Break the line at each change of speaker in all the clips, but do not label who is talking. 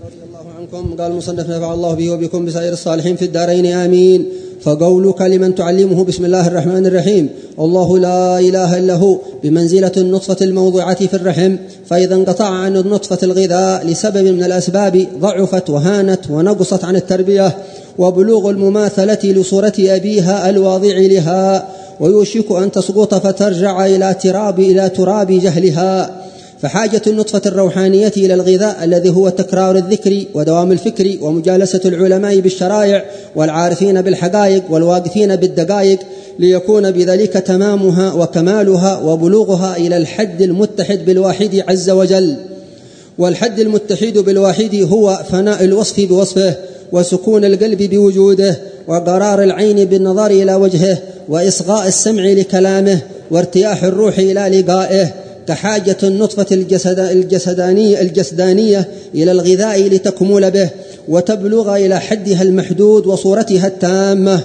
رضي الله عنكم. قال المصنف نفع الله به وبكم بسائر الصالحين في الدارين آمين. فقولك لمن تعلمه بسم الله الرحمن الرحيم الله لا إله إلا هو بمنزلة النطفة الموضوعة في الرحم، فإذا انقطع عن النطفة الغذاء لسبب من الأسباب ضعفت وهانت ونقصت عن التربية وبلوغ المماثلة لصورة أبيها الواضع لها، ويوشك أن تسقط فترجع إلى تراب جهلها. فحاجة النطفة الروحانية إلى الغذاء الذي هو تكرار الذكر ودوام الفكر ومجالسة العلماء بالشرائع والعارفين بالحقائق والواقفين بالدقائق، ليكون بذلك تمامها وكمالها وبلوغها إلى الحد المتحد بالواحد عز وجل. والحد المتحد بالواحد هو فناء الوصف بوصفه، وسكون القلب بوجوده، وقرار العين بالنظر إلى وجهه، وإصغاء السمع لكلامه، وارتياح الروح إلى لقائه. كحاجة النطفة الجسدانية إلى الغذاء لتكمل به وتبلغ إلى حدها المحدود وصورتها التامة.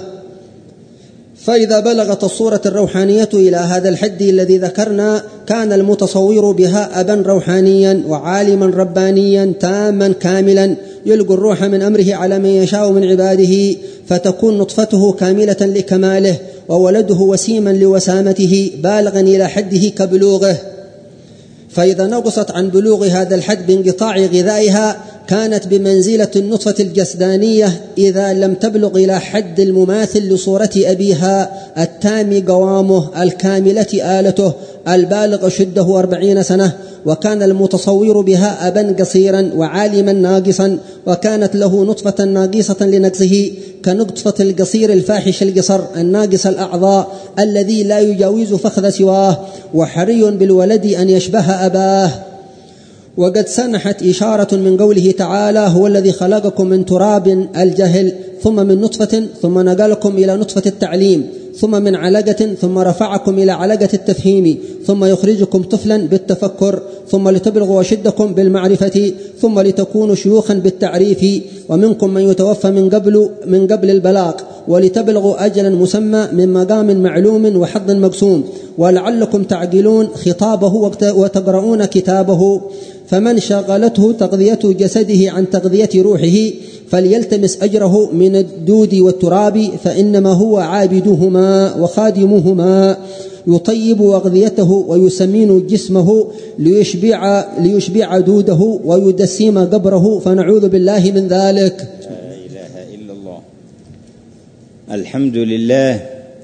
فإذا بلغت الصورة الروحانية إلى هذا الحد الذي ذكرنا كان المتصور بها أبا روحانيا وعالما ربانيا تاما كاملا يلقي الروح من أمره على من يشاء من عباده، فتكون نطفته كاملة لكماله وولده وسيما لوسامته بالغا إلى حده كبلوغه. فإذا نقصت عن بلوغ هذا الحد بانقطاع غذائها كانت بمنزلة النطفة الجسدانية إذا لم تبلغ إلى حد المماثل لصورة أبيها التام قوامه الكاملة آلته البالغ شده 40 سنة، وكان المتصور بها أبا قصيرا وعالما ناقصا، وكانت له نطفة ناقصة لنقصه كنطفة القصير الفاحش القصر الناقص الأعضاء الذي لا يجاوز فخذ سواه، وحري بالولد أن يشبه أباه. وقد سنحت إشارة من قوله تعالى هو الذي خلقكم من تراب الجهل ثم من نطفة ثم نقلكم إلى نطفة التعليم ثم من علقة ثم رفعكم إلى علقة التفهيم ثم يخرجكم طفلا بالتفكر ثم لتبلغوا أشدكم بالمعرفة ثم لتكونوا شيوخا بالتعريف، ومنكم من يتوفى من قبل البلاغ ولتبلغوا أجلا مسمى من مقام معلوم وحظ مقسوم ولعلكم تعقلون خطابه وتقرؤون كتابه. فمن شغلته تغذية جسده عن تغذية روحه فليلتمس أجره من الدود والتراب، فإنما هو عابدهما وخادمهما يطيب أغذيته ويسمين جسمه ليشبع دوده ويدسم قبره، فنعوذ بالله من ذلك.
لا إله إلا الله. الحمد لله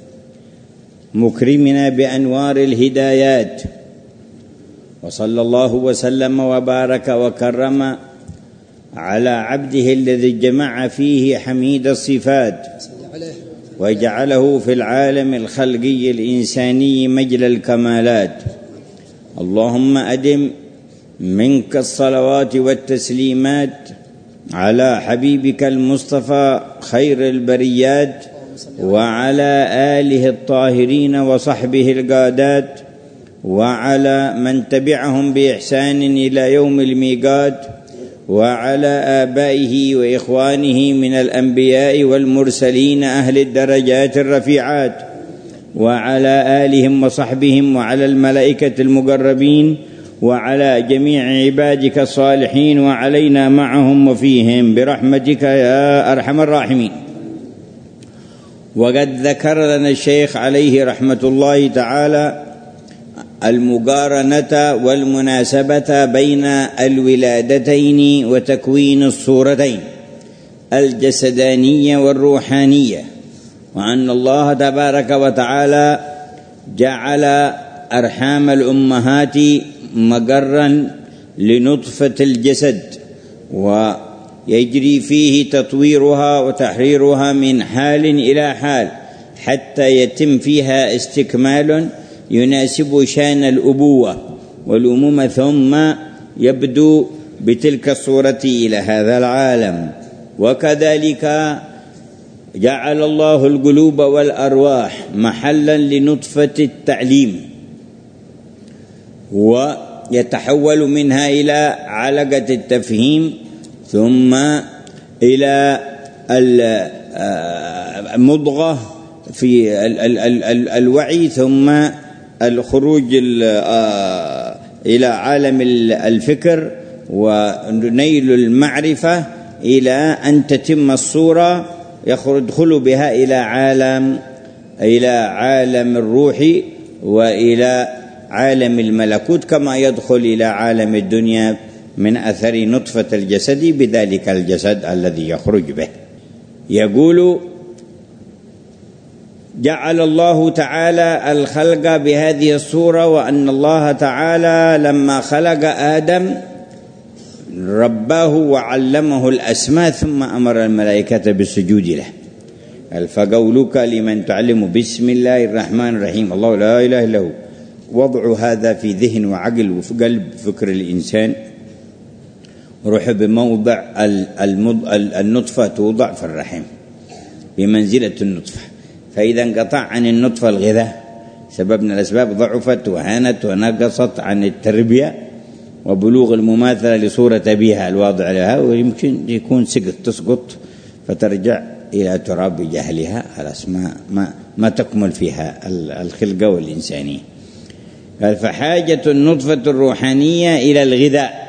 مكرمنا بأنوار الهدايات، وصلى الله وسلم وبارك وكرم على عبده الذي جمع فيه حميد الصفات وجعله في العالم الخلقي الإنساني مجل الكمالات. اللهم أدم منك الصلوات والتسليمات على حبيبك المصطفى خير البريات وعلى آله الطاهرين وصحبه القادات وعلى من تبعهم بإحسان إلى يوم الميقات وعلى آبائه وإخوانه من الأنبياء والمرسلين أهل الدرجات الرفيعات وعلى آلهم وصحبهم وعلى الملائكة المقربين وعلى جميع عبادك الصالحين وعلينا معهم وفيهم برحمتك يا أرحم الراحمين. وقد ذكر لنا الشيخ عليه رحمة الله تعالى المقارنة والمناسبة بين الولادتين وتكوين الصورتين الجسدانية والروحانية، وأن الله تبارك وتعالى جعل أرحام الأمهات مقرا لنطفة الجسد ويجري فيه تطويرها وتحريرها من حال إلى حال حتى يتم فيها استكمال يناسب شان الأبوة والأمومة، ثم يبدو بتلك الصورة إلى هذا العالم. وكذلك جعل الله القلوب والأرواح محلا لنطفة التعليم، ويتحول منها إلى علقة التفهيم ثم إلى المضغة في الوعي ثم الخروج إلى عالم الفكر ونيل المعرفة إلى أن تتم الصورة يدخل بها إلى عالم الروح وإلى عالم الملكوت، كما يدخل إلى عالم الدنيا من أثر نطفة الجسد بذلك الجسد الذي يخرج به. يقول: جعل الله تعالى الخلق بهذه الصورة، وأن الله تعالى لما خلق آدم رباه وعلمه الأسماء ثم أمر الملائكة بالسجود له. فقولك لمن تعلم بسم الله الرحمن الرحيم الله لا إله إلا هو، وضع هذا في ذهن وعقل وفي قلب فكر الإنسان، روح بموضع النطفة توضع في الرحم بمنزلة النطفة، فإذا انقطع عن النطفة الغذاء سبب من الأسباب ضعفت وهانت ونقصت عن التربية وبلوغ المماثلة لصورة أبيها الواضع لها، ويمكن يكون تسقط فترجع إلى تراب جهلها، خلاص ما تكمل فيها الخلقة والإنسانية. قال: فحاجة النطفة الروحانية إلى الغذاء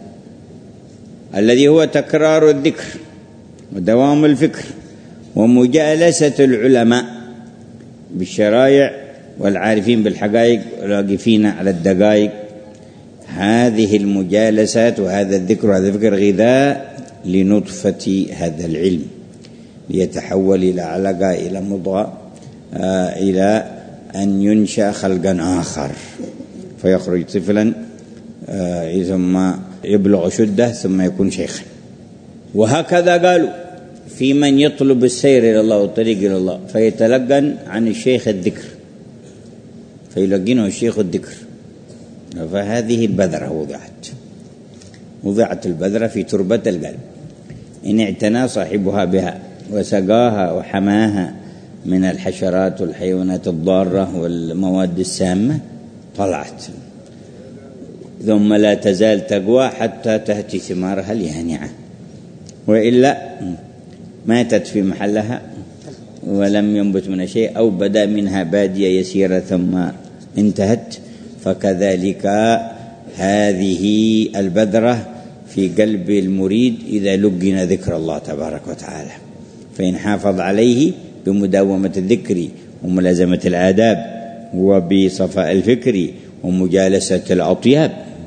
الذي هو تكرار الذكر ودوام الفكر ومجالسة العلماء بالشرائع والعارفين بالحقائق والواقفين على الدقائق. هذه المجالسات وهذا الذكر وهذا الفكر غذاء لنطفة هذا العلم، ليتحول إلى علقة إلى مضغة إلى أن ينشأ خلقا آخر فيخرج طفلا ثم يبلغ شده ثم يكون شيخا. وهكذا قالوا في من يطلب السير إلى الله والطريق إلى الله فيتلقن عن الشيخ الذكر، فيلقنه الشيخ الذكر. فهذه البذرة وضعت البذرة في تربة القلب، إن اعتنى صاحبها بها وسقاها وحماها من الحشرات والحيوانات الضارة والمواد السامة طلعت، ثم لا تزال تقوى حتى تأتي ثمارها اليانعة، وإلا ماتت في محلها ولم ينبت منها شيء، أو بدا منها بادية يسيرة ثم انتهت. فكذلك هذه البذرة في قلب المريد إذا لقن ذكر الله تبارك وتعالى، فإن حافظ عليه بمداومة الذكر وملازمة الآداب وبصفاء الفكر ومجالسة الأطياب،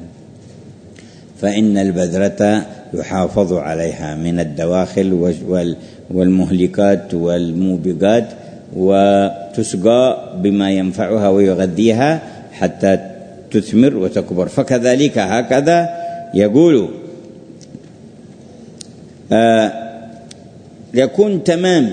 فإن البذرة يحافظ عليها من الدواخل والمهلكات والموبقات، وتسقى بما ينفعها ويغذيها حتى تثمر وتكبر. فكذلك هكذا يقول يكون تمام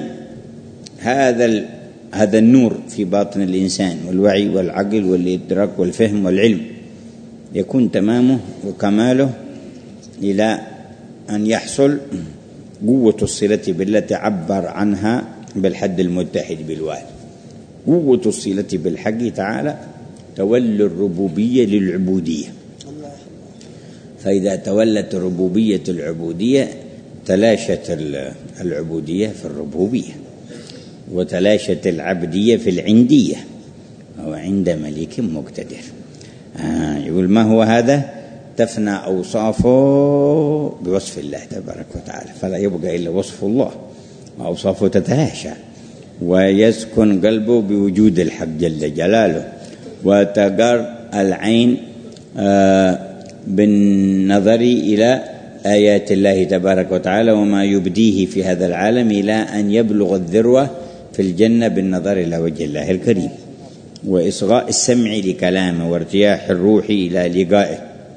هذا النور في باطن الإنسان والوعي والعقل والإدراك والفهم والعلم، يكون تمامه وكماله إلى أن يحصل قوة الصلة بالله تعبر عنها بالحد المتحد بالوالد. قوة الصلة بالحق تعالى تولي الربوبية للعبودية، فإذا تولت ربوبية العبودية تلاشت العبودية في الربوبية، وتلاشت العبدية في العندية أو عند ملك مقتدر. يقول: ما هو هذا؟ تفنى أوصافه بوصف الله تبارك وتعالى، فلا يبقى إلا وصف الله، وأوصافه تتلاشى، ويسكن قلبه بوجود الحق جل جلاله، وتقر العين بالنظر إلى آيات الله تبارك وتعالى وما يبديه في هذا العالم، إلى أن يبلغ الذروة في الجنة بالنظر إلى وجه الله الكريم، وإصغاء السمع لكلامه وارتياح الروح إلى لقائه،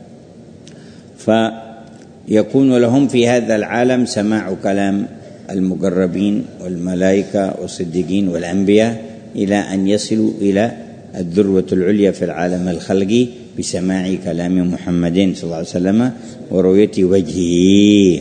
فيكون لهم في هذا العالم سماع كلام المقربين والملائكة والصديقين والأنبياء، إلى أن يصلوا إلى الذروة العليا في العالم الخلقي بسماع كلام محمد صلى الله عليه وسلم ورؤية وجهه.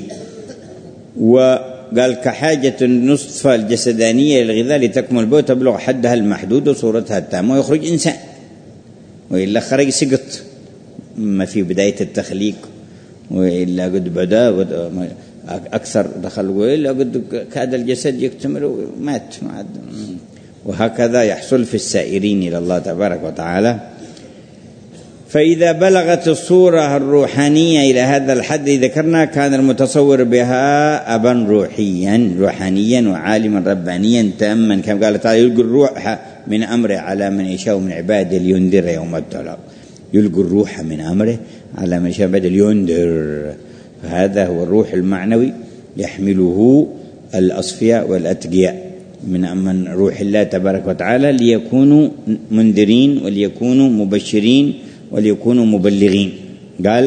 وقال: كحاجة النطفة الجسدانية للغذاء لتكمل به وتبلغ حدها المحدود وصورتها التامة ويخرج إنسان، وإلا خرج سقط ما في بداية التخليق، وإلا قد بدأ أكثر دخل، وإلا قد كاد الجسد يكتمل ومات. وهكذا يحصل في السائرين إلى الله تبارك وتعالى. فإذا بلغت الصورة الروحانية إلى هذا الحد ذكرنا كان المتصور بها أبا روحانيا وعالما ربانيا تاما، كما قال تعالى: يلقي الروح من أمره على من يشاء من عباده لينذر يوم التلاق. يلقي الروح من أمره على من يشاء من عباده لينذر، فهذا هو الروح المعنوي يحمله الأصفياء والأتقياء من روح الله تبارك وتعالى، ليكونوا منذرين وليكونوا مبشرين وليكونوا مبلغين. قال: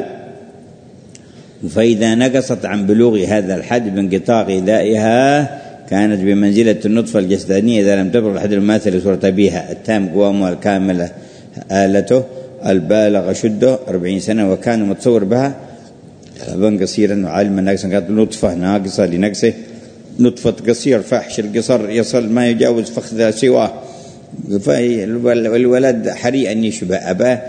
فإذا نقصت عن بلوغ هذا الحد بانقطاع غذائها كانت بمنزلة النطفة الجسدانية إذا لم تبلغ الحد المماثل لصورة بها التام قوامها الكاملة آلته البالغ شده 40 سنة، وكان متصور بها أبا قصيرا وعالما ناقصا. كانت نطفة ناقصة لنقصه، نطفة قصير فاحش القصر يصل ما يجاوز فخذ سواه، والولد حري أن يشبه أباه.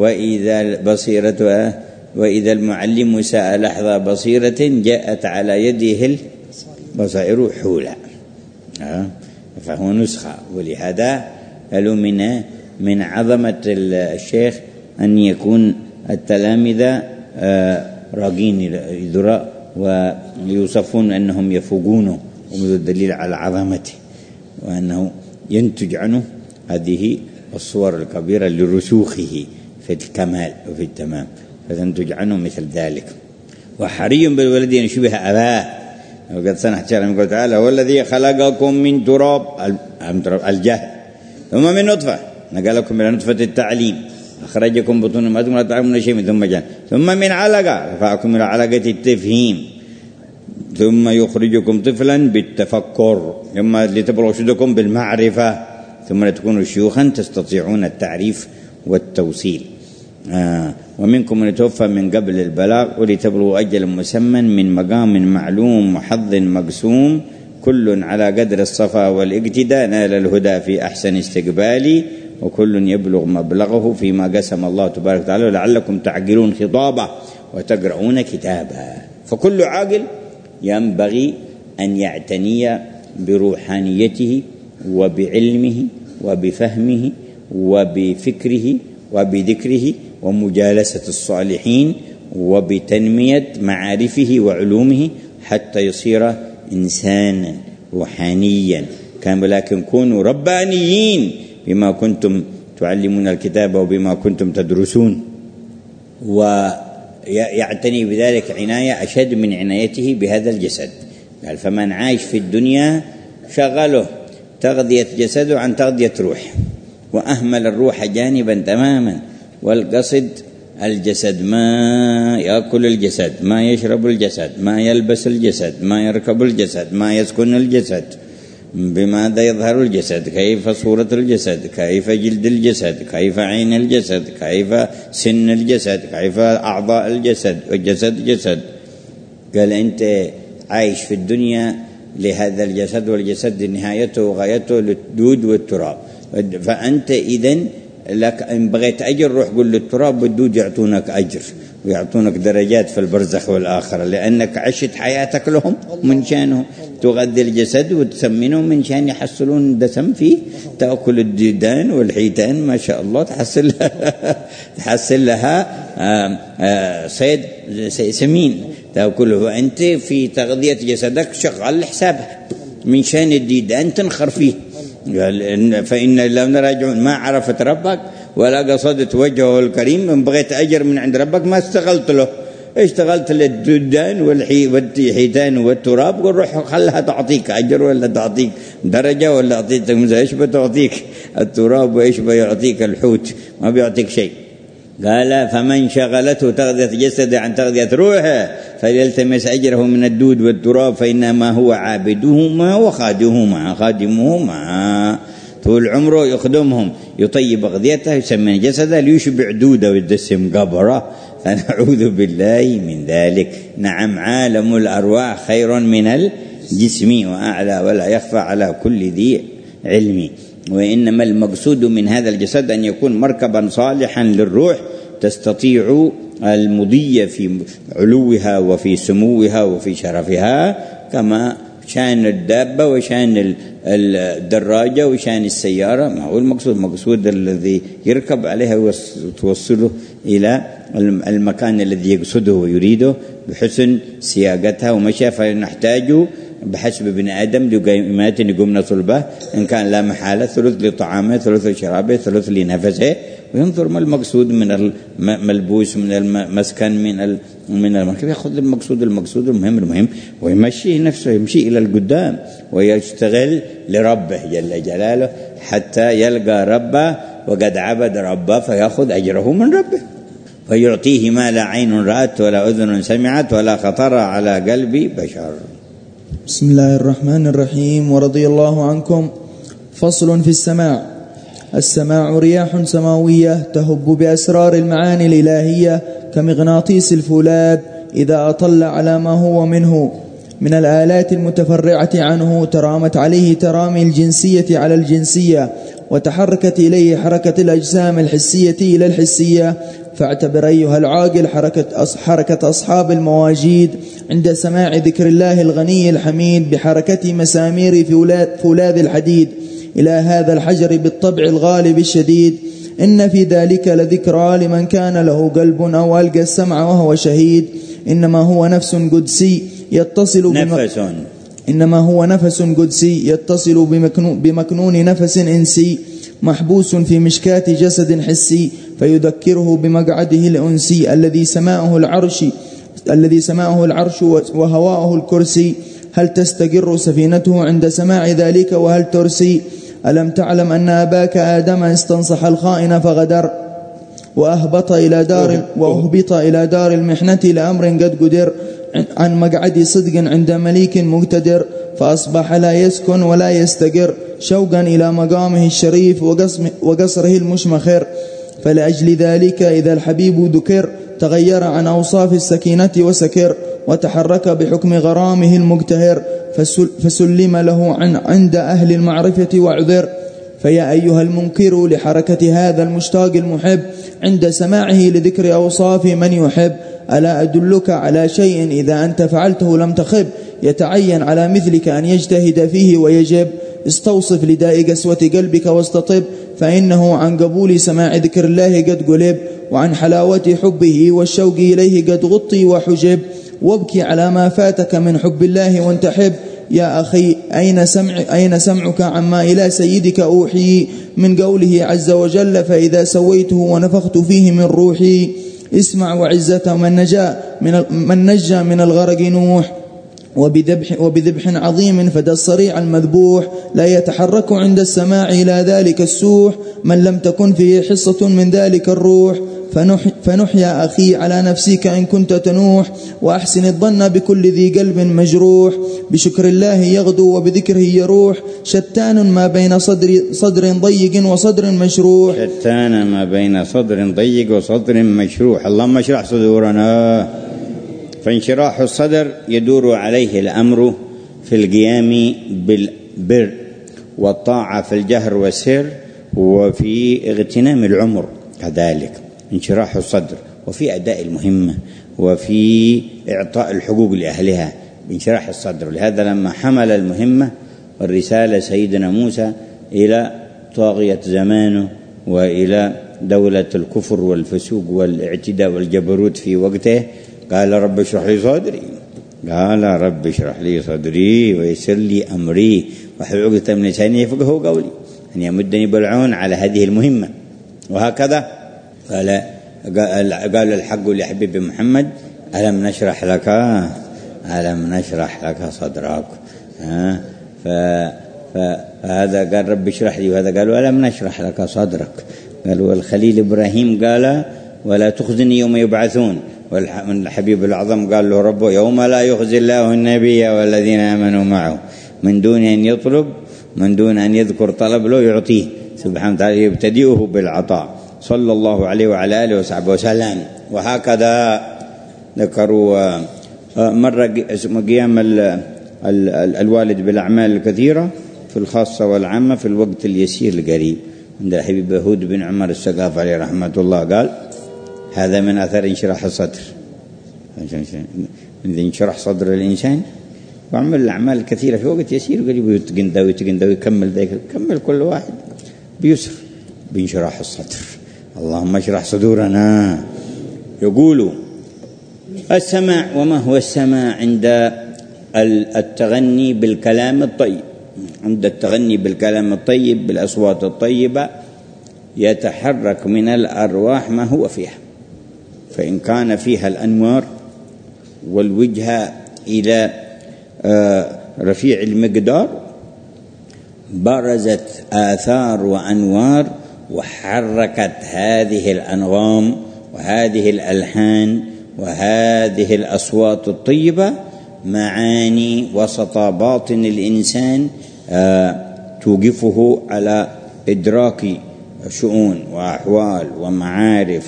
وإذا المعلم ساء لحظة بصيرة جاءت على يده البصائر حولا، فهو نسخة. ولهذا قالوا من عظمة الشيخ أن يكون التلامذة راقين ذراء ويوصفون أنهم يفوقونه، ومن الدليل على عظمته وأنه ينتج عنه هذه الصور الكبيرة لرسوخه في الكمال وفي التمام، فتنتج عنه مثل ذلك. وحري بالولد أن يشبه أباه، وقد صنع تعالى تعالى: هو الذي خلقكم من تراب الجهل ثم من نطفة نقلكم إلى نطفة التعليم أخرجكم بطون أمهاتكم لا تعلمون شيئا ثم جعل ثم من علقة رفعكم إلى علقة التفهيم ثم يخرجكم طفلا بالتفكر ثم لتبلغوا أشدكم بالمعرفة ثم لتكونوا شيوخا تستطيعون التعريف والتوصيل. ومنكم من يتوفى من قبل البلاغ ولتبلغوا أجلا مسمى من مقام معلوم وحظ مقسوم كل على قدر الصفا والاقتداء نال الهدى في أحسن استقبالي وكل يبلغ مبلغه فيما قسم الله تبارك وتعالى لعلكم تعقلون خطابه وتقرؤون كتابه. فكل عاقل ينبغي أن يعتني بروحانيته وبعلمه وبفهمه وبفكره وبذكره ومجالسة الصالحين وبتنمية معارفه وعلومه حتى يصير إنسانا روحانيا كان، ولكن كونوا ربانيين بما كنتم تعلمون الكتاب وبما كنتم تدرسون، ويعتني بذلك عناية أشد من عنايته بهذا الجسد. قال: فمن عايش في الدنيا شغله تغذية جسده عن تغذية روح، وأهمل الروح جانبا تماما، والقصد الجسد، ما يأكل الجسد، ما يشرب الجسد، ما يلبس الجسد، ما يركب الجسد، ما يسكن الجسد، بماذا يظهر الجسد، كيف صورة الجسد، كيف جلد الجسد، كيف عين الجسد، كيف سن الجسد، كيف أعضاء الجسد، والجسد جسد. قال: أنت عايش في الدنيا لهذا الجسد، والجسد نهايته وغايته للدود والتراب، فأنت إذن لك إن بغيت أجر روح قل للتراب والدود يعطونك أجر ويعطونك درجات في البرزخ والآخرة، لأنك عشت حياتك لهم من شانهم، تغذي الجسد وتسمنه من شان يحصلون دسم فيه، تأكل الديدان والحيتان ما شاء الله تحصل لها صيد سمين تأكله، وأنت في تغذية جسدك شغال لحسابك من شان الديدان تنخر فيه. فإن لم راجعون ما عرفت ربك ولا قصدت وجهه الكريم، من بغيت أجر من عند ربك ما استغلت له، اشتغلت للدودان والحيتان والتراب، قل روح خلها تعطيك أجر ولا تعطيك درجة ولا تعطيك مزاج، ايش بتعطيك التراب وايش بيعطيك الحوت، ما بيعطيك شيء. قال: فمن شغلته تغذية جسده عن تغذية روحه فليلتمس أجره من الدود والتراب فإنما هو عابدهما وخادمهما طول عمره يخدمهم، يطيب أغذيته يسمن جسده ليشبع دوده ويدسم قبره، فنعوذ بالله من ذلك. نعم، عالم الأرواح خير من الجسم وأعلى ولا يخفى على كل ذي علم، وإنما المقصود من هذا الجسد أن يكون مركبا صالحا للروح تستطيع المضي في علوها وفي سموها وفي شرفها، كما شان الدابة وشان الدراجة وشان السيارة، ما هو المقصود الذي يركب عليها وتوصله إلى المكان الذي يقصده ويريده بحسن سياقتها ومشى. فنحتاج بحسب ابن آدم لقيمات يقومنا طلبه، إن كان لا محالة ثلث لطعامه، ثلث لشرابه، ثلث لنفسه، وينظر ما المقصود من الملبوس، من المسكن، من المركب، يأخذ المقصود المهم ويمشي نفسه، يمشي إلى القدام ويشتغل لربه جل جلاله حتى يلقى ربه وقد عبد ربه فيأخذ أجره من ربه، فيعطيه ما لا عين رأت ولا أذن سمعت ولا خطر على قلب بشر.
بسم الله الرحمن الرحيم. ورضي الله عنكم. فصل في السماع. السماع رياح سماوية تهب بأسرار المعاني الإلهية كمغناطيس الفولاذ، إذا أطل على ما هو منه من الآلات المتفرعة عنه ترامت عليه ترامي الجنسية على الجنسية، وتحركت إليه حركة الأجسام الحسية إلى الحسية. فاعتبر أيها العاقل حركة أصحاب المواجيد عند سماع ذكر الله الغني الحميد بحركة مسامير فولاذ الحديد إلى هذا الحجر بالطبع الغالب الشديد. إن في ذلك لذكرى لمن كان له قلب أو ألقى السمع وهو شهيد. إنما هو نفس قدسي يتصل بمكنون نفس إنسي محبوس في مشكاة جسد حسي، فيذكره بمقعده الأنسي الذي سماؤه العرش وهواءه الكرسي. هل تستقر سفينته عند سماع ذلك وهل ترسي؟ ألم تعلم أن أباك آدم استنصح الخائن فغدر، وأهبط إلى دار المحنة لأمر قد قدر، عن مقعد صدق عند مليك مقتدر، فأصبح لا يسكن ولا يستقر شوقا إلى مقامه الشريف وقصره المشمخر. فلأجل ذلك إذا الحبيب ذكر تغير عن أوصاف السكينة وسكر، وتحرك بحكم غرامه المقتهر، فسلم له عند أهل المعرفة وعذر. فيا أيها المنكر لحركة هذا المشتاق المحب عند سماعه لذكر أوصاف من يحب، ألا أدلك على شيء إذا أنت فعلته لم تخب، يتعين على مثلك أن يجتهد فيه ويجب. استوصف لداء قسوة قلبك واستطب، فإنه عن قبول سماع ذكر الله قد قلب، وعن حلاوة حبه والشوق إليه قد غطي وحجب. وابكي على ما فاتك من حب الله وانتحب. يا أخي أين سمعك عما إلى سيدك أوحي من قوله عز وجل فإذا سويته ونفخت فيه من روحي. اسمع وعزة من نجى من الغرق نوح، وبذبح عظيم فدى الصريع المذبوح. لا يتحرك عند السماع إلى ذلك السوح من لم تكن فيه حصة من ذلك الروح. فنح يا أخي على نفسك إن كنت تنوح، وأحسن الظن بكل ذي قلب مجروح. بشكر الله يغدو وبذكره يروح، شتان ما بين صدر ضيق وصدر مشروح.
شتان ما بين صدر ضيق وصدر مشروح. اللهم اشرح صدورنا. فانشراح الصدر يدور عليه الأمر في القيام بالبر والطاعة في الجهر والسر، وفي اغتنام العمر كذلك انشراح الصدر، وفي أداء المهمة، وفي إعطاء الحقوق لأهلها بانشراح الصدر. لهذا لما حمل المهمة والرسالة سيدنا موسى إلى طاغية زمانه وإلى دولة الكفر والفسوق والاعتداء والجبروت في وقته، قال رب اشرح لي صدري ويسر لي أمري واحلل عقدة من لساني يفقهوا قولي، أن يمدني بالعون على هذه المهمة. وهكذا قال الحق لحبيب محمد ألم نشرح لك صدرك. فهذا قال رب اشرح لي، وهذا قال ألم نشرح لك صدرك. قال والخليل إبراهيم قال ولا تخزني يوم يبعثون. والحبيب الأعظم قال له ربه يوم لا يخزي الله النبي والذين آمنوا معه من دون أن يذكر طلب له يعطيه سبحانه وتعالى، يبتدئه بالعطاء صلى الله عليه وعلى آله وصحبه وسلم. وهكذا ذكروا مرة قيام الوالد بالأعمال الكثيرة في الخاصة والعامة في الوقت اليسير القريب. عند الحبيب هود بن عمر السقاف عليه رحمة الله قال هذا من أثر انشراح الصدر. إذا انشرح صدر الإنسان وعمل الأعمال كثيرة في وقت يسير، وقال يتقندوي يكمل ذلك، كمل كل واحد بيسر بانشراح الصدر. اللهم اشرح صدورنا. يقول السماع. وما هو السماع؟ عند التغني بالكلام الطيب، عند التغني بالكلام الطيب بالأصوات الطيبة يتحرك من الأرواح ما هو فيها، فإن كان فيها الأنوار والوجهة إلى رفيع المقدار برزت آثار وأنوار وحركت هذه الأنغام وهذه الألحان وهذه الأصوات الطيبة معاني وسط باطن الإنسان توقفه على إدراك شؤون وأحوال ومعارف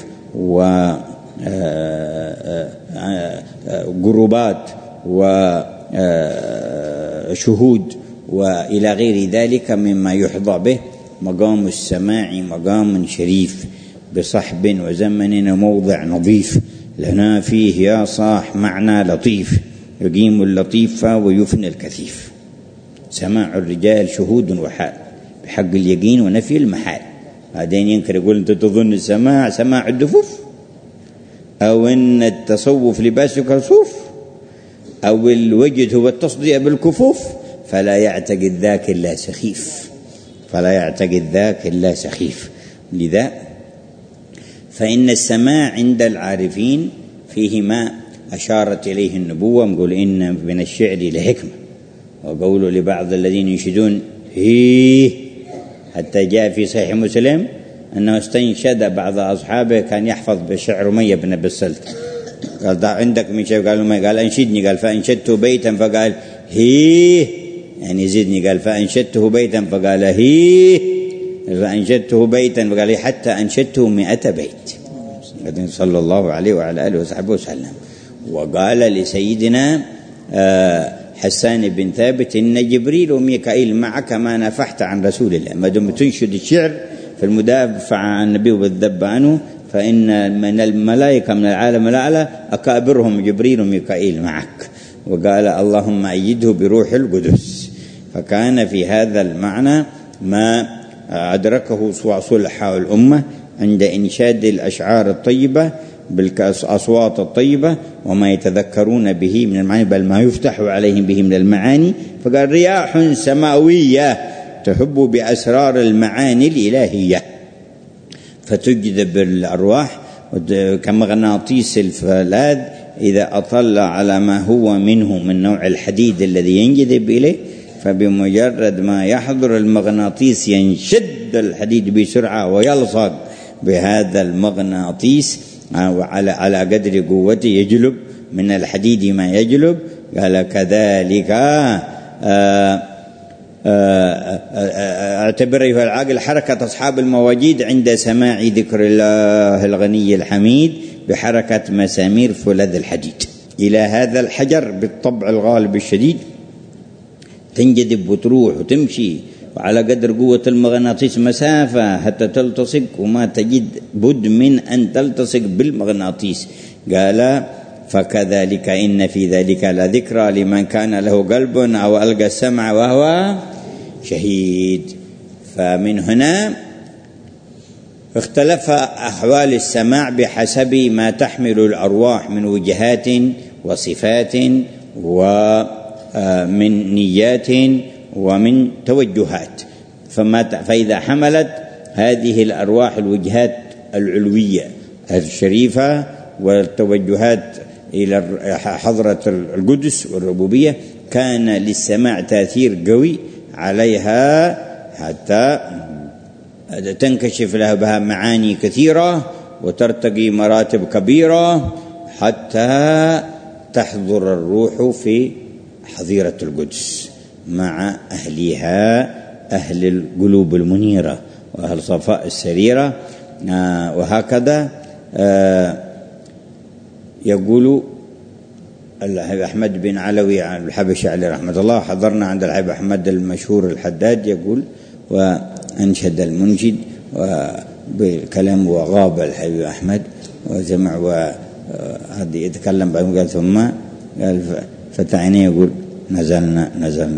وقربات وشهود وإلى غير ذلك مما يحظى به. مقام السماع مقام شريف بصحب وزمن وموضع نظيف، لنا فيه يا صاح معنى لطيف، يقيم اللطيف ويفني الكثيف. سماع الرجال شهود وحال بحق اليقين ونفي المحال. بعدين ينكر يقول أنت تظن السماع سماع الدفوف، أو أن التصوف لباس كالصوف، أو الوجد هو التصديق بالكفوف، فلا يعتقد ذاك إلا سخيف، فلا يعتقد ذاك إلا سخيف. لذا فإن السماع عند العارفين فيه ما أشارت إليه النبوة، نقول إن من الشعر لحكمة، وقولوا لبعض الذين ينشدون هيه، حتى جاء في صحيح مسلم أنه استنشد بعض أصحابه كان يحفظ بشعر أمية بن أبي السلت، قال عندك من شيء؟ قال ما، قال أنشدني، قال فأنشدته بيتا فقال هيه، يعني زدني، قال فأنشدته بيتا فقال هيه، فأنشدته بيتا فقال حتى أنشدته 100 بيت صلى الله عليه وعلى آله وصحبه وسلم. وقال لسيدنا حسان بن ثابت إن جبريل وميكائيل معك ما نفحت عن رسول الله. ما دام تنشد الشعر في المدافع عن النبي والذب عنه، فإن من الملائكة من العالم الأعلى أكابرهم جبريل وميكائيل معك. وقال اللهم أيده بروح القدس. فكان في هذا المعنى ما أدركه صلحاء الأمة عند إنشاد الأشعار الطيبة بالأصوات الطيبة وما يتذكرون به من المعاني، بل ما يفتح عليهم به من المعاني. فقال رياح سماوية تحب بأسرار المعاني الإلهية فتجذب الأرواح كمغناطيس الفولاذ إذا أطل على ما هو منه من نوع الحديد الذي ينجذب إليه، فبمجرد ما يحضر المغناطيس ينشد الحديد بسرعة ويلصق بهذا المغناطيس، وعلى قدر قوته يجلب من الحديد ما يجلب. قال كذلك اعتبر أيها العاقل حركة أصحاب المواجيد عند سماع ذكر الله الغني الحميد بحركة مسامير فولاذ الحديد إلى هذا الحجر بالطبع الغالب الشديد، تنجذب وتروح وتمشي، وعلى قدر قوة المغناطيس مسافة حتى تلتصق، وما تجد بد من أن تلتصق بالمغناطيس. قال فكذلك إن في ذلك لذكرى لمن كان له قلب أو ألقى السمع وهو شهيد. فمن هنا اختلف أحوال السماع بحسب ما تحمل الأرواح من وجهات وصفات ومن نيات ومن توجهات. فإذا حملت هذه الأرواح الوجهات العلوية الشريفة والتوجهات إلى حضرة القدس والربوبية، كان للسماع تأثير قوي عليها حتى تنكشف لها بها معاني كثيرة وترتقي مراتب كبيرة حتى تحضر الروح في حظيرة القدس مع أهلها، أهل القلوب المنيرة وأهل صفاء السريرة. وهكذا يقول الحبيب أحمد بن علوي الحبشي عليه رحمة الله، حضرنا عند الحبيب أحمد المشهور الحداد يقول وأنشد المنشد وبالكلام وغاب الحبيب أحمد وجمع وهذا يتكلم بعد قال ثم قال فتح عينيه يقول نزلنا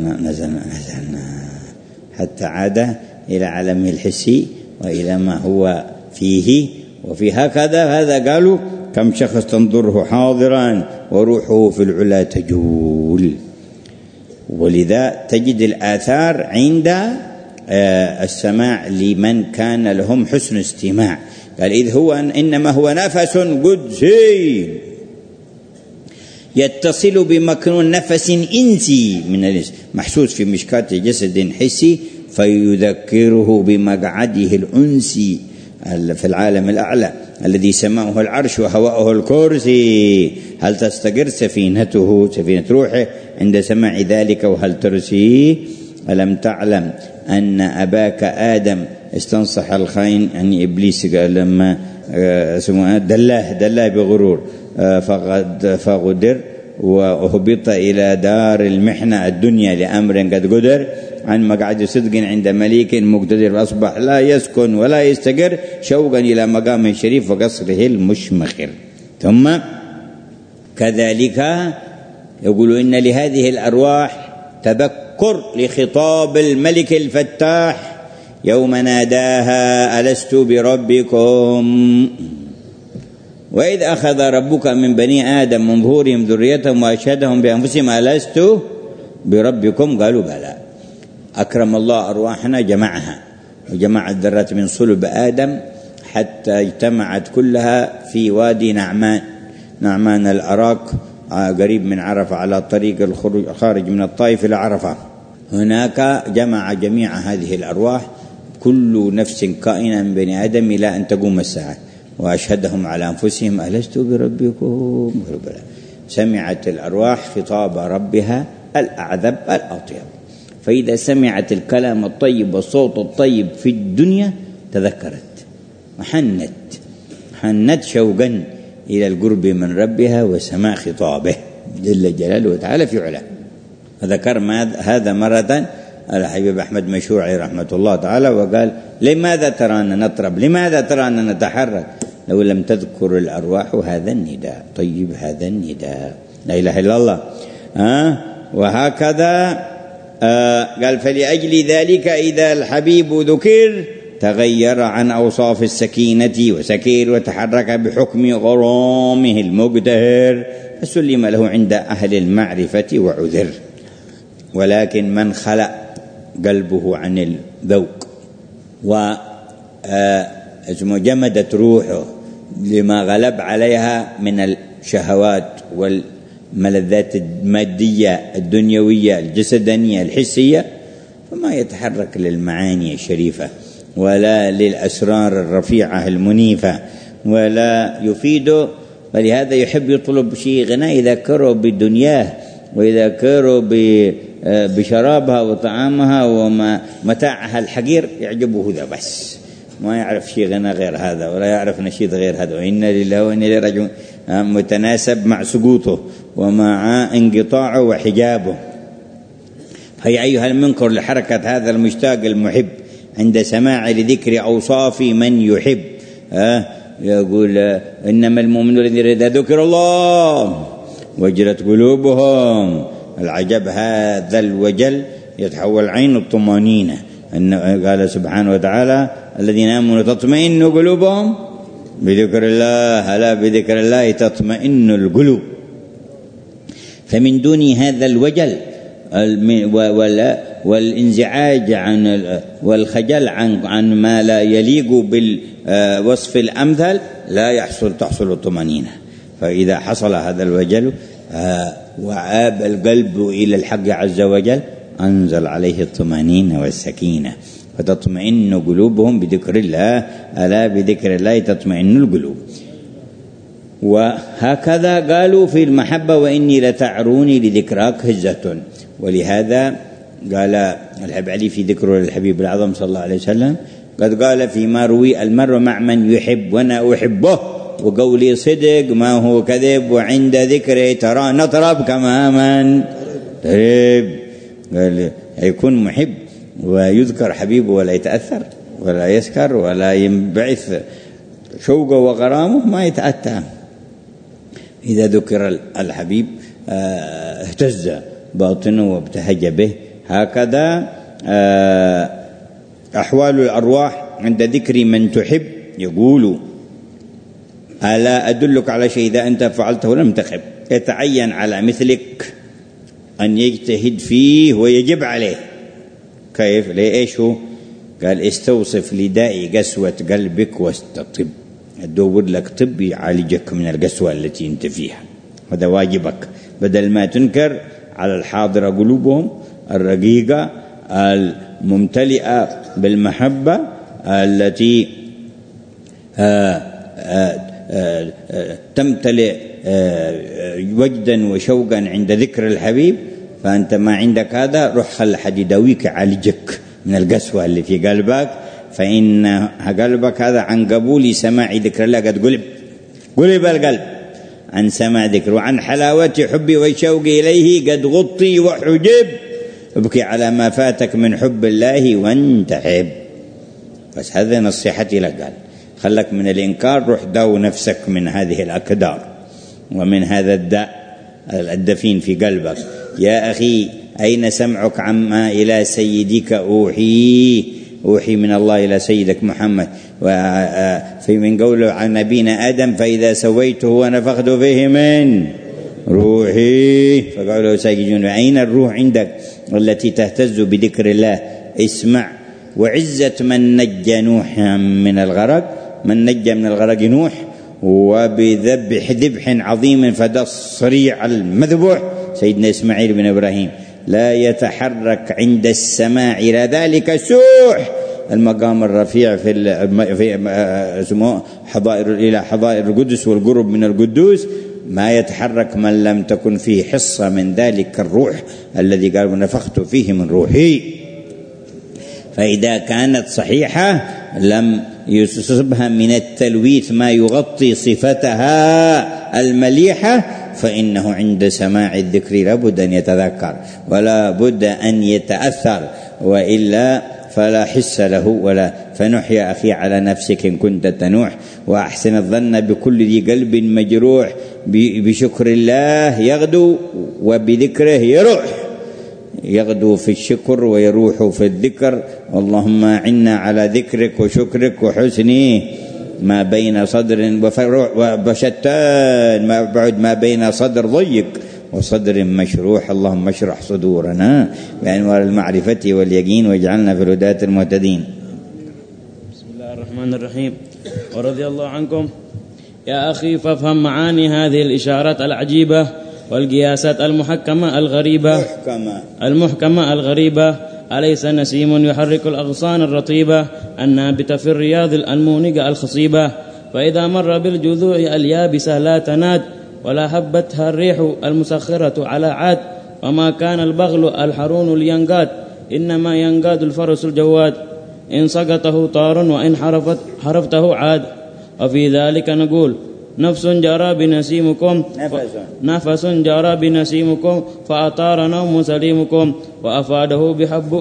حتى عاد إلى عالمه الحسي وإلى ما هو فيه. وفي هكذا هذا قالوا كم شخص تنظره حاضرا وروحه في العلا تجول. ولذا تجد الآثار عند السماع لمن كان لهم حسن استماع. قال إذ هو إنما هو نفس قدسي يتصل بمكنون نفس إنسي من الإنس محسوس في مشكاة جسد حسي فيذكره بمقعده الأنسي في العالم الأعلى الذي سماؤه العرش وهواؤه الكرسي. هل تستقر سفينة روحه عند سماع ذلك وهل ترسي؟ ألم تعلم أن أباك آدم استنصح الخائن، يعني إبليس قال لما دلاه بغرور فغدر وأهبط إلى دار المحنة الدنيا لأمر قد قدر عن مقعد صدق عند مليك مقتدر، فأصبح لا يسكن ولا يستقر شوقا إلى مقام شريف وقصره المشمخر. ثم كذلك يقول إن لهذه الأرواح تذكر لخطاب الملك الفتاح يوم ناداها ألست بربكم وإذ أخذ ربك من بني آدم من ظهورهم ذريتهم وأشهدهم بأنفسهم ألست بربكم قالوا بلى. أكرم الله أرواحنا جمعها وجمع الذرات من صلب آدم حتى اجتمعت كلها في وادي نعمان الأراك قريب من عرفة على طريق الخارج من الطائف إلى عرفة. هناك جمع جميع هذه الأرواح كل نفس كائنة من بني آدم إلى أن تقوم الساعة وأشهدهم على أنفسهم ألست بربكم. سمعت الأرواح خطاب ربها الأعذب الأطيب. فإذا سمعت الكلام الطيب والصوت الطيب في الدنيا تذكرت حنت شوقا إلى القرب من ربها وسماع خطابه جل جلاله وتعالى في علاه. فذكر هذا مرة الحبيب أحمد مشروعي رحمة الله تعالى وقال لماذا ترانا نطرب، لماذا ترانا نتحرك لو لم تذكر الأرواح هذا النداء. طيب هذا النداء لا إله إلا الله. وهكذا قال فلأجل ذلك إذا الحبيب ذكر تغير عن أوصاف السكينة وسكير وتحرك بحكم غرامه المقتهر فسلم له عند أهل المعرفة وعذر. ولكن من خلأ قلبه عن الذوق وجمدت روحه لما غلب عليها من الشهوات والملذات المادية الدنيوية الجسدانية الحسية فما يتحرك للمعاني الشريفة ولا للأسرار الرفيعة المنيفة ولا يفيده. فلهذا يحب يطلب شيء غناء يذكره بدنياه ويذكره بشرابها وطعامها ومتاعها الحقير يعجبه ذا بس، ما يعرف شيء غنى غير هذا ولا يعرف نشيد غير هذا. وإنا لله وإنا إليه راجعون متناسب مع سقوطه ومع انقطاعه وحجابه. فيا أيها المنكر لحركة هذا المشتاق المحب عند سماع لذكر أوصاف من يحب يقول إنما المؤمنون الذين إذا ذكر الله وجلت قلوبهم. العجب هذا الوجل يتحول عين الطمانينة. قال سبحانه وتعالى الذين آمنوا تطمئن قلوبهم بذكر الله ألا بذكر الله تطمئن القلوب. فمن دون هذا الوجل والانزعاج عن والخجل عن ما لا يليق بالوصف الأمثل لا تحصل الطمأنينة. فإذا حصل هذا الوجل وعاب القلب إلى الحق عز وجل أنزل عليه الطمأنينة والسكينة فتطمئن قلوبهم بذكر الله ألا بذكر الله تطمئن القلوب. وهكذا قالوا في المحبة وإني لتعروني لذكراك هزة. ولهذا قال الحبيب علي في ذكره للحبيب العظم صلى الله عليه وسلم قد قال فيما روي المرء مع من يحب وأنا أحبه وقولي صدق ما هو كذب وعند ذكره ترى نطرب كما من ترب. قال يكون محب ويذكر حبيبه ولا يتأثر ولا يسكر ولا ينبعث شوقه وغرامه ما يتأتى. إذا ذكر الحبيب اهتز باطنه وابتهج به. هكذا أحوال الأرواح عند ذكر من تحب. يقول ألا أدلك على شيء إذا أنت فعلته لم تخب. يتعين على مثلك أن يجتهد فيه ويجب عليه. كيف؟ ليش هو؟ قال استوصف لداء قسوة قلبك واستطب. أدور لك طب يعالجك من القسوة التي أنت فيها، هذا واجبك، بدل ما تنكر على الحاضرة قلوبهم الرقيقة الممتلئة بالمحبة التي تمتلئ وجدا وشوقا عند ذكر الحبيب. فأنت ما عندك هذا، روح خل حد يداويك يعالجك من القسوة اللي في قلبك، فإن قلبك هذا عن قبول سماع ذكر الله قد قلب القلب عن سماع ذكر، وعن حلاوة حبي وشوقي إليه قد غطي وحجب. ابكي على ما فاتك من حب الله وانتحب. بس هذا نصيحتي لك، قال خلك من الإنكار، روح داو نفسك من هذه الأكدار ومن هذا الداء الدفين في قلبك. يا أخي أين سمعك عما إلى سيدك أوحي من الله إلى سيدك محمد، في من قوله عن نبينا آدم فإذا سويته ونفخت فيه من روحي فقالوا سيجون. أين الروح عندك التي تهتز بذكر الله؟ اسمع. وعزة من نجى نوحا من الغرق، من نجى من الغرق نوح وبذبح عظيم فده الصريع المذبوح سيدنا إسماعيل بن إبراهيم، لا يتحرك عند السماع إلى ذلك سوح المقام الرفيع في اسمه إلى حضائر القدس والقرب من القدوس، ما يتحرك من لم تكن فيه حصة من ذلك الروح الذي قال ونفخت فيه من روحي. فإذا كانت صحيحة لم يصبها من التلويث ما يغطي صفتها المليحة، فإنه عند سماع الذكر لابد أن يتذكر ولا بد أن يتأثر، وإلا فلا حس له ولا. فنحيا أخي على نفسك إن كنت تنوح، وأحسن الظن بكل ذي قلب مجروح، بشكر الله يغدو وبذكره يروح، يغدو في الشكر ويروح في الذكر. اللهم أعنا على ذكرك وشكرك وحسن ما بين صدر وشتان ما بعد ما بين صدر ضيق وصدر مشروح. اللهم اشرح صدورنا بأنوار المعرفة واليقين واجعلنا في الهداة المهتدين.
بسم الله الرحمن الرحيم. ورضي الله عنكم. يا أخي فافهم معاني هذه الإشارات العجيبة والقياسات المحكمة الغريبة. أليس نسيم يحرك الأغصان الرطيبة النابتة في الرياض المونقة الخصيبة، فإذا مر بالجذوع اليابسة لا تناد ولا هبتها الريح المسخرة على عاد، وما كان البغل الحرون لينقاد، إنما ينقاد الفرس الجواد، إن سقطه طار وإن حرفته عاد. وفي ذلك نقول نفس جرى بنسيمكم فأطار نوم سليمكم، وأفاده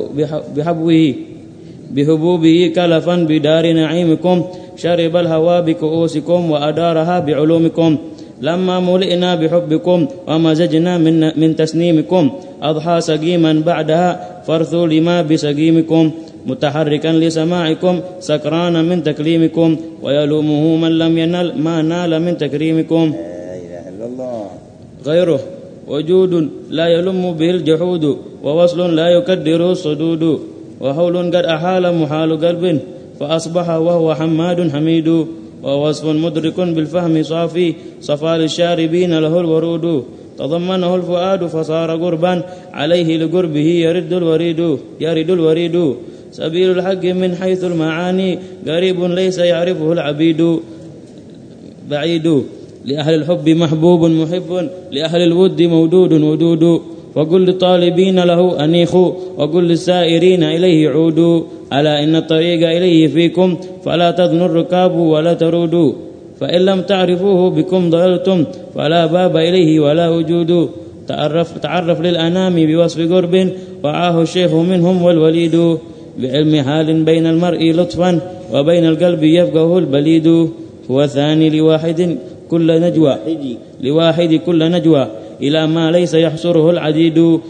بحبوبه كلفا بدار نعيمكم، شرب الهوى بكؤوسكم وأدارها بعلومكم، لما ملئنا بحبكم ومزجنا من تسنيمكم، أضحى سقيما بعدها فرثوا لما بسقيمكم، متحركا لسماعكم سكرانا من تكليمكم، ويلومه من لم ينل ما نال من تكريمكم.
لا إله إلا الله.
غيره وجود لا يلم به الجحود، ووصل لا يكدره الصدود، وحول قد أحال محال قلب فأصبح وهو حماد حميد، ووصف مدرك بالفهم صافي صفى للشاربين له الورود، تضمنه الفؤاد فصار قربا عليه لقربه يرد الوريد، سبيل الحق من حيث المعاني قريب ليس يعرفه العبيد، بعيد لأهل الحب محبوب محب، لأهل الود مودود ودود، وقل للطالبين له أنيخوا، وقل للسائرين إليه عودوا، ألا إن الطريق إليه فيكم فلا تظنوا الركاب ولا ترودوا، فإن لم تعرفوه بكم ضللتم، فلا باب إليه ولا وجود، تعرف للأنام بوصف قرب وعاه الشيخ منهم والوليد، بعلم حال بين المرء لطفا وبين القلب يفقه البليد، هو ثاني لواحد كل نجوى إلى ما ليس يحصره العديد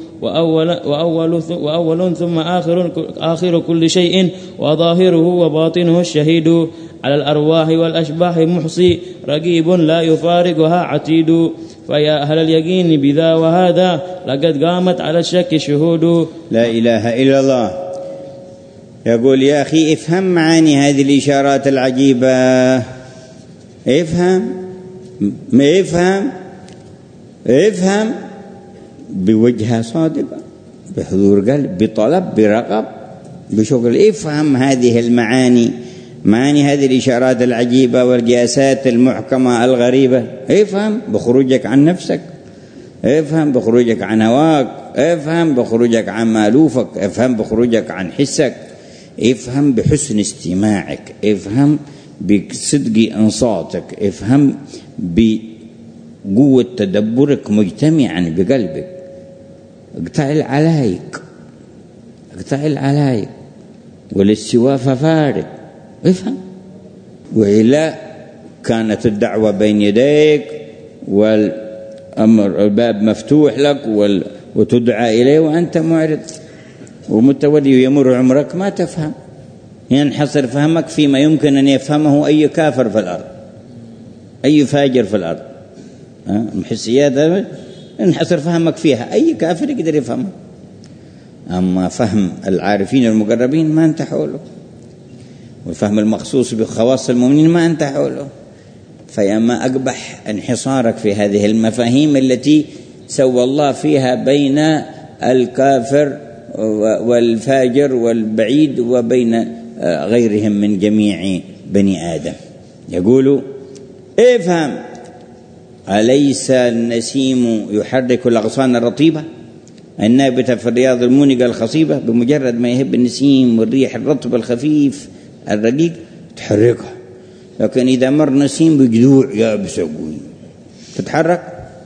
وأول ثم آخر كل شيء وظاهره وباطنه الشهيد على الأرواح والأشباح محصي رقيب لا يفارقها عتيد فيا أهل اليقين بذا وهذا لقد قامت على الشك شهود.
لا إله إلا الله. يقول يا أخي افهم معاني هذه الإشارات العجيبة، افهم بوجهة صادقة، بحضور قلب، بطلب، برغب، بشغل. افهم هذه المعاني، معاني هذه الإشارات العجيبة والقياسات المحكمة الغريبة. افهم بخروجك عن نفسك، افهم بخروجك عن هواك، افهم بخروجك عن مألوفك، افهم بخروجك عن حسك، افهم بحسن استماعك، افهم بصدق انصاتك، افهم بقوة تدبرك مجتمعا بقلبك. اقطع العلايق والاستواء فارق. افهم. وإلا كانت الدعوة بين يديك والأمر الباب مفتوح لك وتدعى إليه وأنت معرض ومتولي يمر عمرك ما تفهم. ينحصر فهمك فيما يمكن أن يفهمه أي كافر في الأرض، أي فاجر في الأرض. الحسيات ينحصر فهمك فيها، أي كافر يقدر يفهمه. أما فهم العارفين المقربين ما أنت حوله، والفهم المخصوص بخواص المؤمنين ما أنت حوله. فيما أقبح انحصارك في هذه المفاهيم التي سوى الله فيها بين الكافر والفاجر والبعيد وبين غيرهم من جميع بني آدم. يقول افهم، أليس النسيم يحرك الأغصان الرطيبة النابتة في الرياض المونقة الخصيبة؟ بمجرد ما يهب النسيم والريح الرطب الخفيف الرقيق تحركها، لكن إذا مر نسيم بجذوع يابس تتحرك.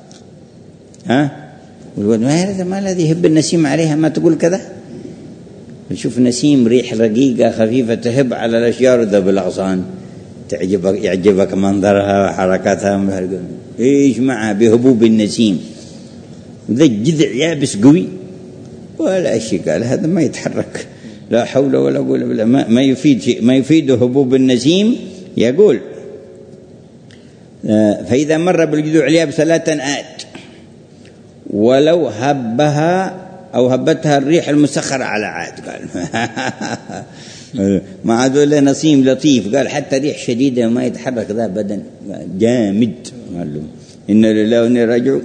ما الذي يهب النسيم عليها ما تقول كذا؟ نشوف نسيم ريح رقيقة خفيفة تهب على الأشجار وذب الأغصان، يعجبك منظرها وحركاتها. إيش معها بهبوب النسيم؟ ذا الجذع يابس قوي ولا شيء، قال هذا ما يتحرك، لا حول ولا قوة إلا بالله، ما يفيد شيء، ما يفيد هبوب النسيم. يقول فإذا مر بالجذوع اليابسة لا تنآت ولو هبها أو هبتها الريح المسخرة على عاد. قال ما عاد ولا نسيم لطيف، قال حتى ريح شديدة ما يتحرك ذا بدن جامد. قال له إن لله وإنا راجعون.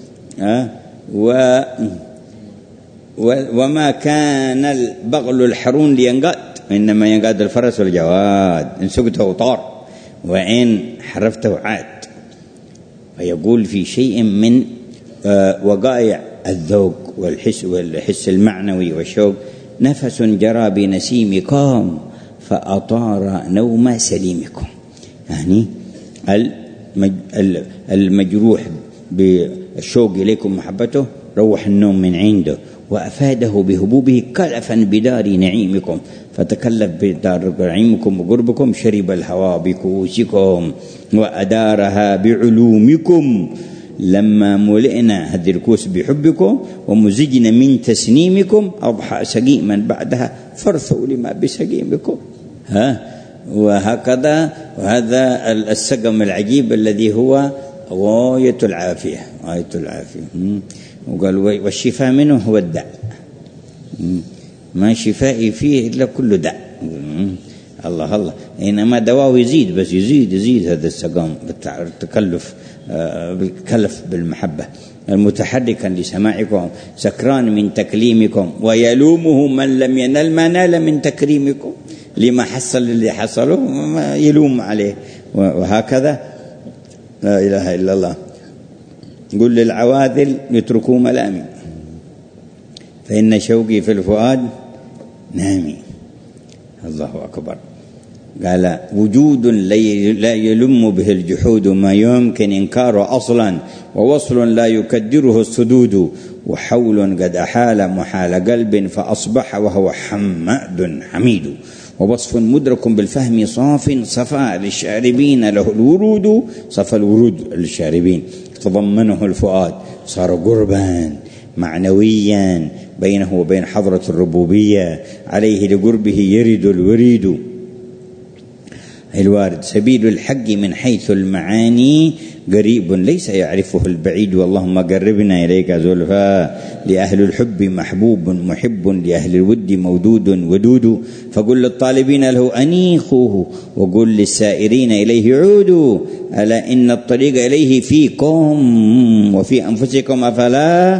وما كان البغل الحرون لينقاد، إنما ينقاد الفرس والجواد، إن سقته طار وإن حرفته عاد. فيقول في شيء من وقائع الذوق والحس المعنوي والشوق: نفس جرى بنسيمكم فأطار نوم سليمكم. يعني المجروح بالشوق إليكم محبته روح النوم من عنده، وأفاده بهبوبه كلفا بدار نعيمكم، فتكلف بدار نعيمكم وقربكم، شرب الهوى بكؤوسكم وأدارها بعلومكم، لما ملئنا هذه الكؤوس بحبكم ومزجنا من تسنيمكم أضحى سقيما بعدها فارثوا لما بسقيمكم. وهكذا، وهذا السقم العجيب الذي هو غاية العافية. وقال والشفاء منه هو الداء، ما شفائي فيه إلا كل داء. الله إنما دواء يزيد، بس يزيد هذا السقام بالتكلف، بالكلف بالمحبة، المتحركا لسماعكم، سكران من تكليمكم، ويلومه من لم ينل ما نال من تكريمكم، لما حصل اللي حصله ما يلوم عليه. وهكذا لا إله إلا الله. قل للعواذل يتركوا ملامي فإن شوقي في الفؤاد نامي. الله أكبر. قال وجود لا يلم به الجحود، ما يمكن إنكاره أصلا، ووصل لا يكدره السدود، وحول قد أحال محال قلب فأصبح وهو حماد حميد، ووصف مدرك بالفهم صاف صفاء للشاربين له الورود، صفى الورود للشاربين. تضمنه الفؤاد، صار قربا معنويا بينه وبين حضرة الربوبية، عليه لقربه يرد الوريد الوارد. سبيل الحق من حيث المعاني قريب ليس يعرفه البعيد، واللهم قربنا إليك زلفى. لأهل الحب محبوب محب، لأهل الود مودود ودود. فقل للطالبين له أنيخوه، وقل للسائرين إليه عودوا. ألا إن الطريق إليه فيكم وفي أنفسكم أفلا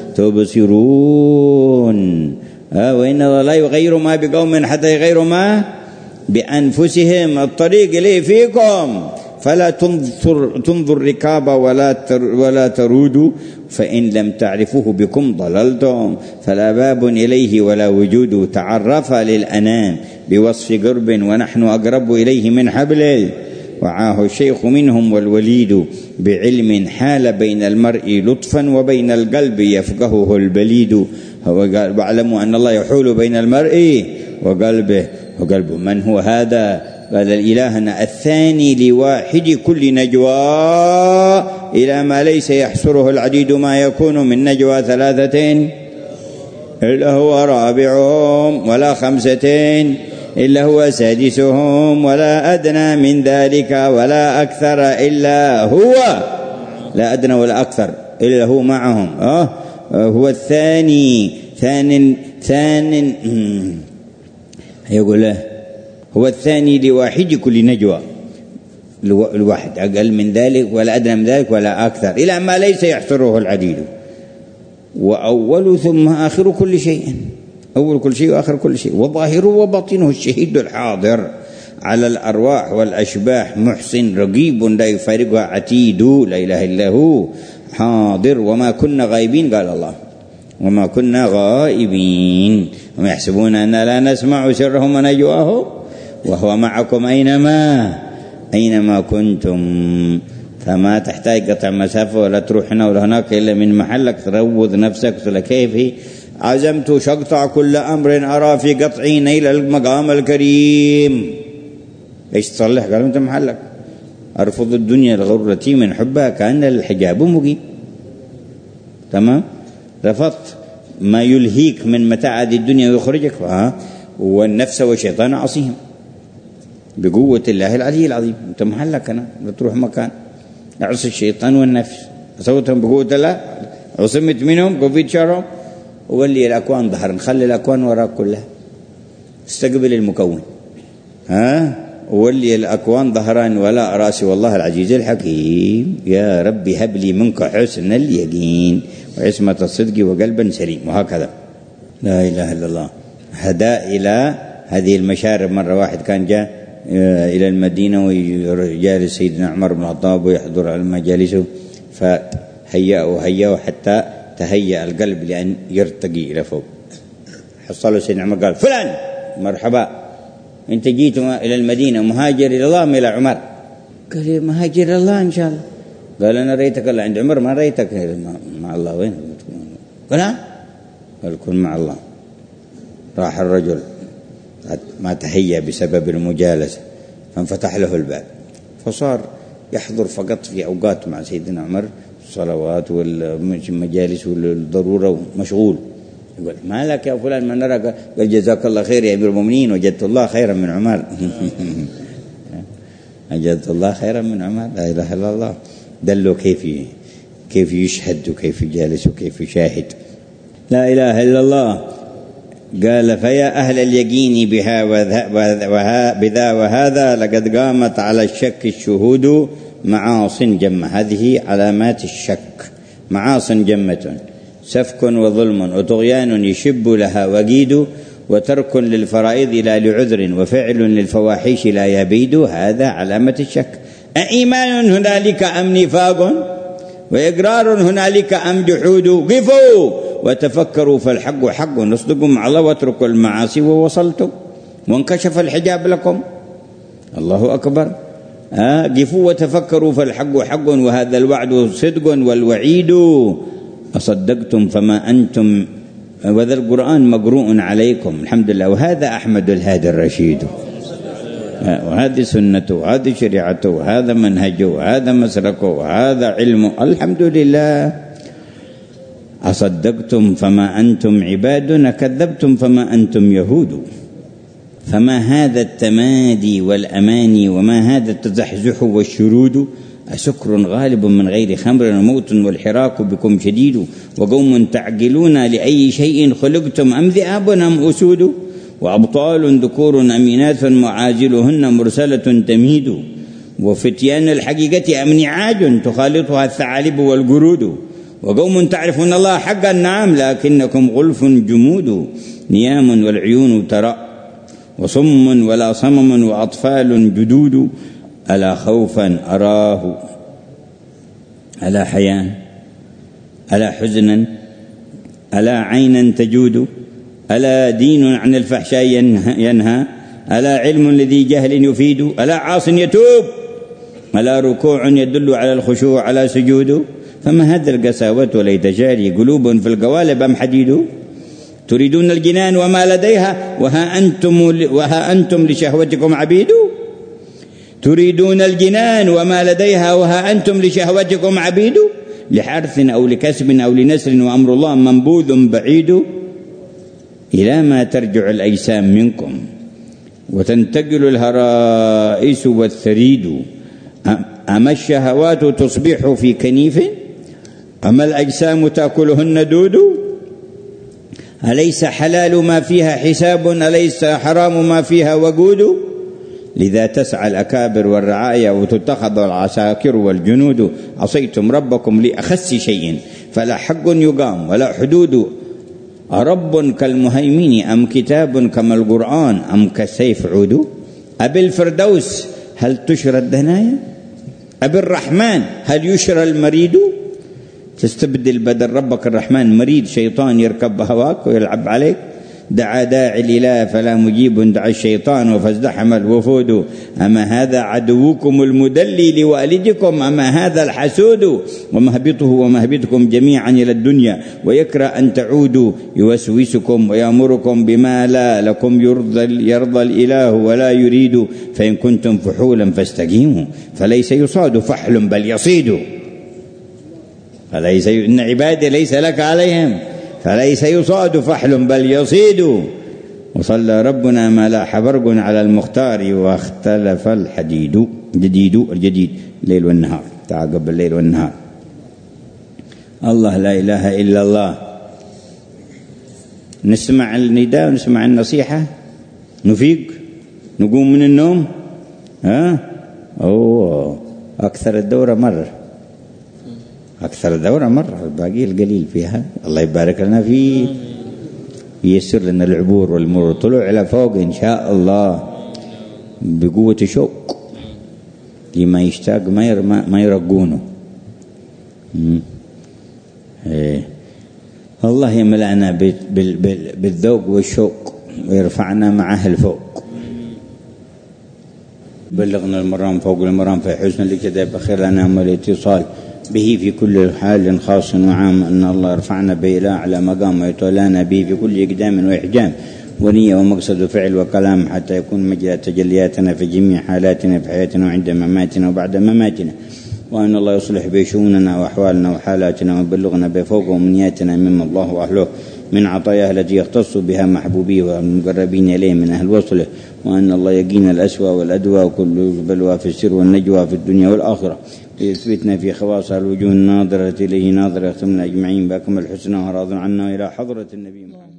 تبصرون. وإن الله لا يغير ما بقوم حتى يغيروا ما بأنفسهم. الطريق إليه فيكم، فلا تنظر ركابا ولا ترودوا، فإن لم تعرفوه بكم ضللتم. فلا باب إليه ولا وجود، تعرف للأنام بوصف قرب ونحن أقرب إليه من حبل. وعاه الشيخ منهم والوليد، بعلم حال بين المرء لطفا وبين القلب يفقهه البليد. واعلموا أن الله يحول بين المرء وقلبه. من هو هذا؟ قال الإلهنا الثاني لواحد كل نجوى، إلى ما ليس يحصره العديد، ما يكون من نجوى ثلاثة إلا هو رابعهم، ولا خمسة إلا هو سادسهم، ولا أدنى من ذلك ولا أكثر إلا هو، لا أدنى ولا أكثر إلا هو معهم. هو الثاني ثان يقول له هو الثاني لواحد كل نجوى، الواحد أقل من ذلك ولا أدنى من ذلك ولا أكثر، إلى ما ليس يحصره العديد. وأول ثم آخر كل شيء، أول كل شيء وآخر كل شيء، وظاهره وباطنه الشهيد الحاضر على الأرواح والأشباح، محسن رقيب لا يفارقها عتيد، لا إله إلا هو حاضر. وما كنا غائبين، قال الله وما كنا غائبين، وما يحسبون أننا لا نسمع سرهم ونجواهم وهو معكم أينما كنتم. فما تحتاج قطع مسافة ولا تروح هنا ولا هناك إلا من محلك، تروض نفسك. كيف عزمت شقطع كل أمر أرى في قطعي نيل المقام الكريم. ايش تصلح؟ قالوا أنت محلك. أرفض الدنيا لغرتي من حبها كأن الحجاب مقيم. تمام؟ رفضت ما يلهيك من متاع هذه الدنيا ويخرجك، والنفس والشيطان عصيهم بقوة الله العلي العظيم. أنت محلك، أنا بتروح مكان أعصي الشيطان والنفس، أصوتهم بقوة الله، عصمت منهم كوفيد شرهم، وولي الأكوان ظهر، نخلي الأكوان وراك كلها، استقبل المكون، وولي الأكوان ظهران ولا راسي، والله العزيز الحكيم. يا ربي هب لي منك حسن اليقين وعصمة الصدق وقلبا سليم. وهكذا لا إله إلا الله. هدى إلى هذه المشارب. مرة واحد كان جاء إلى المدينة ويجالس سيدنا عمر بن الخطاب ويحضر على مجالسه، فهيأه حتى تهيأ القلب لأن يرتقي إلى فوق. حصله سيدنا عمر قال فلان مرحبا، أنت جيت إلى المدينة مهاجر إلى الله إلى عمر؟ قال مهاجر إلى الله إن شاء الله. قال أنا رأيتك الله عند عمر، ما رأيتك مع الله. وين؟ قال كن مع الله. راح الرجل ما تهيأ بسبب المجالسة، فانفتح له الباب، فصار يحضر فقط في أوقات مع سيدنا عمر، الصلوات والمجالس والضرورة، مشغول. يقول ما لك يا فلان ما نراك؟ قال جزاك الله خير يا أمير المؤمنين، وجدت الله خيرا من عمر. وجدت الله خيرا من عمر. لا إله إلا الله. دلوا كيف يشهد وكيف يجالس وكيف يشاهد. لا إله إلا الله. قال فيا أهل اليقين بها بذا وهذا لقد قامت على الشك الشهود معاص جمة. هذه علامات الشك، معاص جمة، سفك وظلم وطغيان يشب لها وقيد، وترك للفرائض لا لعذر، وفعل للفواحش لا يبيد. هذا علامة الشك. أإيمان هنالك أم نفاق، وإقرار هنالك أم جحود؟ قفوا وتفكروا فالحق حق، نصدق مع الله واتركوا المعاصي ووصلتم، وانكشف الحجاب لكم. الله أكبر. قفوا وتفكروا فالحق حق، وهذا الوعد صدق والوعيد. أصدقتم فما أنتم، وذا القرآن مقروء عليكم. الحمد لله. وهذا أحمد الهادي الرشيد. وهذه سنته وهذه شريعته وهذا منهجه وهذا مسلكه وهذا علمه. الحمد لله. أصدقتم فما أنتم عبادنا، كذبتم فما أنتم يهود. فما هذا التمادي والأماني وما هذا التزحزح والشرود؟ أسكر غالب من غير خمر وموت والحراك بكم شديد. وقوم تعقلون لأي شيء خلقتم أم ذئاب أم أسود. وأبطال ذكور أمينات معاجلهن مرسلة تميد. وفتيان الحقيقة أمنعاج تخالطها الثعالب والقرود. وقوم تعرفون الله حقا نعم لكنكم غلف جمود. نيام والعيون ترى وصم ولا صمم وأطفال جدود. ألا خوفا أراه ألا حياء ألا حزنا ألا عينا تجود. ألا دين عن الفحشاء ينهى ألا علم الذي جهل يفيد. ألا عاص يتوب ألا ركوع يدل على الخشوع ألا سجود. فما هذا القساوة وليت جاري قلوب في القوالب أم حديد. تريدون الجنان وما لديها وها أنتم لشهوتكم عبيد. تريدون الجنان وما لديها وها أنتم لشهوتكم عبيد. لحرث أو لكسب أو لنسر وأمر الله منبوذ بعيد. إلى ما ترجع الأجسام منكم وتنتقل الهرائس والثريد. أما الشهوات تصبح في كنيف أما الأجسام تأكلهن دود. أليس حلال ما فيها حساب أليس حرام ما فيها وقود. لذا تسعى الأكابر والرعايا وتتخذ العساكر والجنود. عصيتم ربكم لأخس شيء فلا حق يقام ولا حدود. أرب كالمهيمن أم كتاب كما القرآن أم كالسيف عود. أبي الفردوس هل تشرى الدنايا أبي الرحمن هل يشرى المريد. تستبدل بدل ربك الرحمن مريد شيطان يركب هواك ويلعب عليك. دعا داعي الإله فلا مجيب دعا الشيطان فازدحم الوفود. أما هذا عدوكم المدلي لوالدكم أما هذا الحسود. ومهبطه ومهبطكم جميعا إلى الدنيا ويكره أن تعودوا. يوسوسكم ويأمركم بما لا لكم يرضى الإله ولا يريد. فإن كنتم فحولا فاستقيموا فليس يصاد فحل بل يصيد. إن عبادي ليس لك عليهم فليس يصاد فحل بل يصيد. وصلى ربنا ما لاح برق على المختار واختلف الحديد. الجديد الليل والنهار تعقب الليل والنهار. الله لا إله إلا الله. نسمع النداء ونسمع النصيحة نفيق نقوم من النوم. أكثر الدورة مرة الباقي القليل فيها. الله يبارك لنا فيه ييسر لنا العبور والمرور. طلوع إلى فوق إن شاء الله بقوة شوق لما يشتاق ما يرقونه. الله يملأنا بالذوق والشوق ويرفعنا معه الفوق. بلغنا المرام فوق المرام في حسن الاقتداء بخير لنا والاتصال به في كل حال خاص وعام. أن الله يرفعنا به إلى أعلى مقام ويتولانا به في كل إقدام وإحجام ونية ومقصد وفعل وكلام حتى يكون مجرى تجلياتنا في جميع حالاتنا في حياتنا وعند مماتنا وبعد مماتنا. وأن الله يصلح بشؤوننا وأحوالنا وحالاتنا ويبلغنا بفوق أمنياتنا مما الله وأهله من عطاياه التي يختص بها محبوبيه والمقربين إليه من أهل وصله. وأن الله يقينا الأسوأ والأدوى وكل بلوى في السر والنجوى في الدنيا والآخرة. ليثبتنا في خواص الوجوه الناظرة إليه ناظرة ثم أجمعين بأكمل الحسنى وراض عنا إلى حضرة النبي محمد.